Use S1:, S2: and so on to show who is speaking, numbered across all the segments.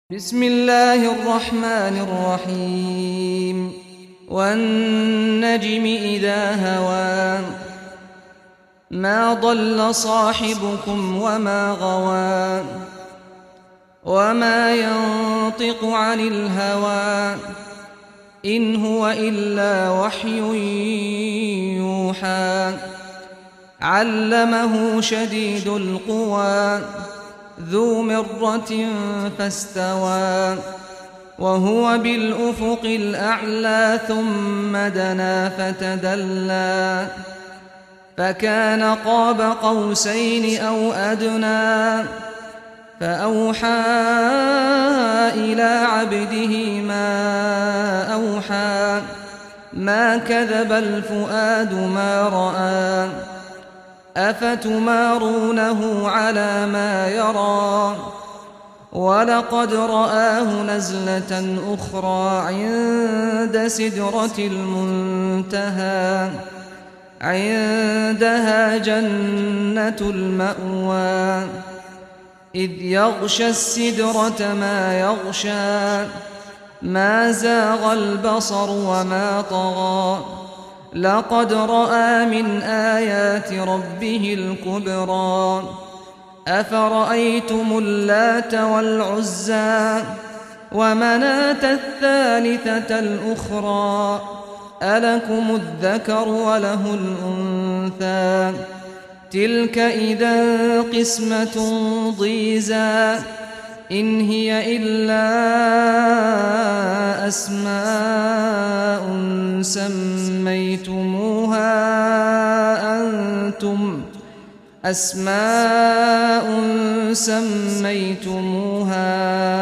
S1: بسم الله الرحمن الرحيم والنجم إذا هوى ما ضل صاحبكم وما غوى وما ينطق عن الهوى إن هو إلا وحي يوحى علمه شديد القوى ذو مرة فاستوى وهو بالأفق الأعلى ثم دنا فتدلى فكان قاب قوسين أو أدنى فأوحى إلى عبده ما أوحى ما كذب الفؤاد ما رأى أفتمارونه على ما يرى ولقد رآه نزلة أخرى عند سدرة المنتهى عندها جنة المأوى إذ يغشى السدرة ما يغشى ما زاغ البصر وما طغى لقد رأى من آيات ربه الكبرى أفرأيتم اللات والعزى ومناة الثالثة الأخرى ألكم الذكر وله الأنثى تلك إذا قسمة ضيزى إن هي إلا أسماء سميتموها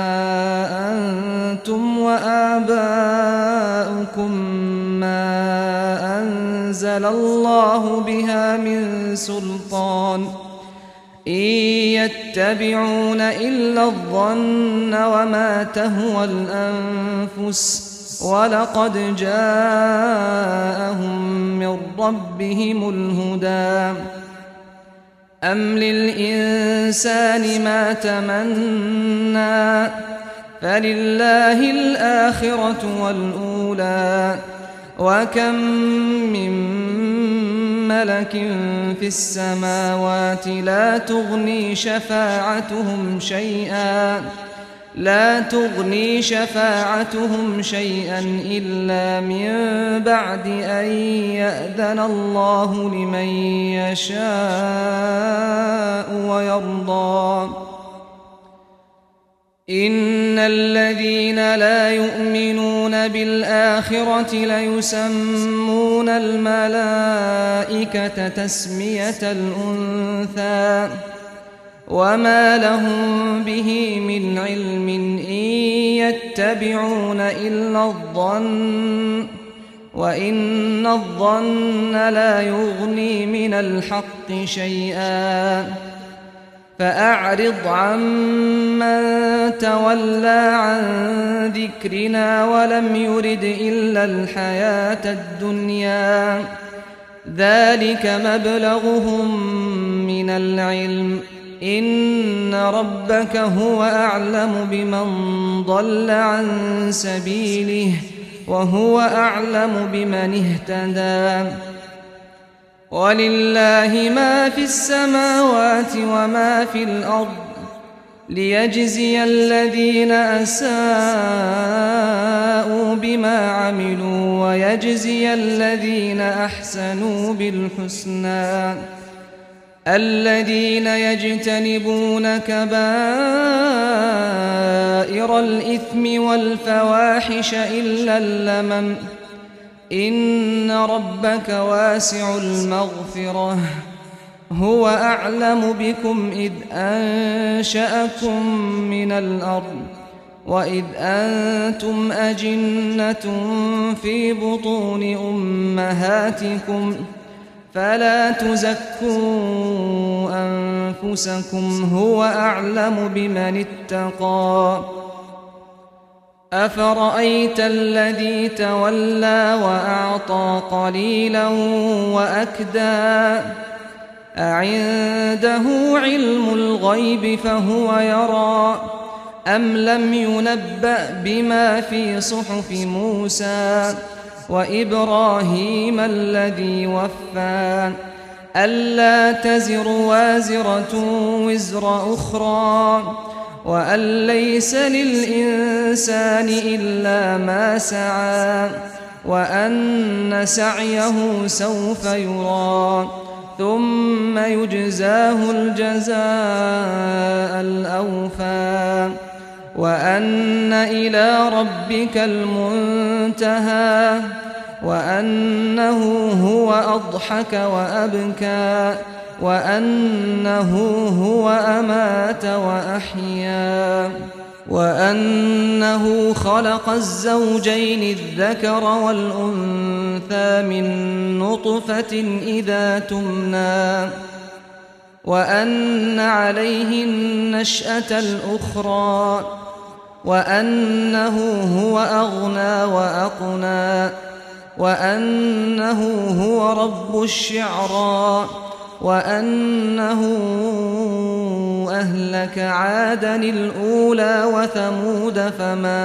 S1: أنتم وآباؤكم ما أنزل الله بها من سلطان إن يتبعون إلا الظن وما تهوى الأنفس ولقد جاءهم من ربهم الهدى أم للإنسان ما تمنى فلله الآخرة والأولى وكم من ملك في السماوات لا تغني شفاعتهم شيئا إلا من بعد أن يأذن الله لمن يشاء ويرضى إن الذين لا يؤمنون بالآخرة ليسمون الملائكة تسمية الأنثى وما لهم به من علم إن يتبعون إلا الظن وإن الظن لا يغني من الحق شيئا فأعرض عمن تولى عن ذكرنا ولم يرد إلا الحياة الدنيا ذلك مبلغهم من العلم إن ربك هو أعلم بمن ضل عن سبيله وهو أعلم بمن اهتدى ولله ما في السماوات وما في الأرض ليجزي الذين أساءوا بما عملوا ويجزي الذين أحسنوا بالحسنى الذين يجتنبون كبائر الإثم والفواحش إلا اللمم إن ربك واسع المغفرة هو أعلم بكم إذ أنشأكم من الأرض وإذ أنتم أجنة في بطون أمهاتكم فلا تزكوا أنفسكم هو أعلم بمن اتقى أفرأيت الذي تولى وأعطى قليلا وأكدى أعنده علم الغيب فهو يرى أم لم ينبأ بما في صحف موسى وإبراهيم الذي وفى ألا تزر وازرة وزر أخرى وأن ليس للإنسان إلا ما سعى وأن سعيه سوف يرى ثم يجزاه الجزاء الأوفى وأن إلى ربك المنتهى وأنه هو أضحك وأبكى وأنه هو أمات وأحيا وأنه خلق الزوجين الذكر والأنثى من نطفة إذا تمنى وأن عليه النشأة الأخرى وأنه هو أغنى وأقنى وأنه هو رب الشعرى وأنه أهلك عادا الأولى وثمود فما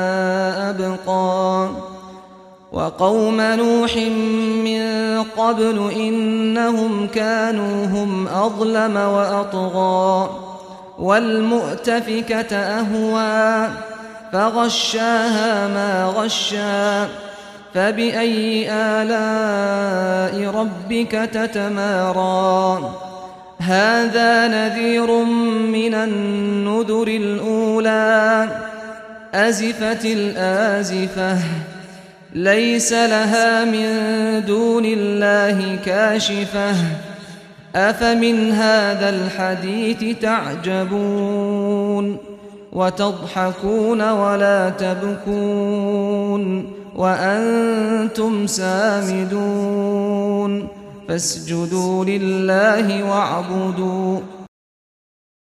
S1: أبقى وقوم نوح من قبل إنهم كانوا هم أظلم وأطغى والمؤتفكة أهوى فغشاها ما غشا فبأي آلاء ربك تتمارى هذا نذير من النذر الأولى أزفت الآزفة ليس لها من دون الله كاشفة أفمن هذا الحديث تعجبون وتضحكون ولا تبكون وأنتم سامدون فاسجدوا لله واعبدوا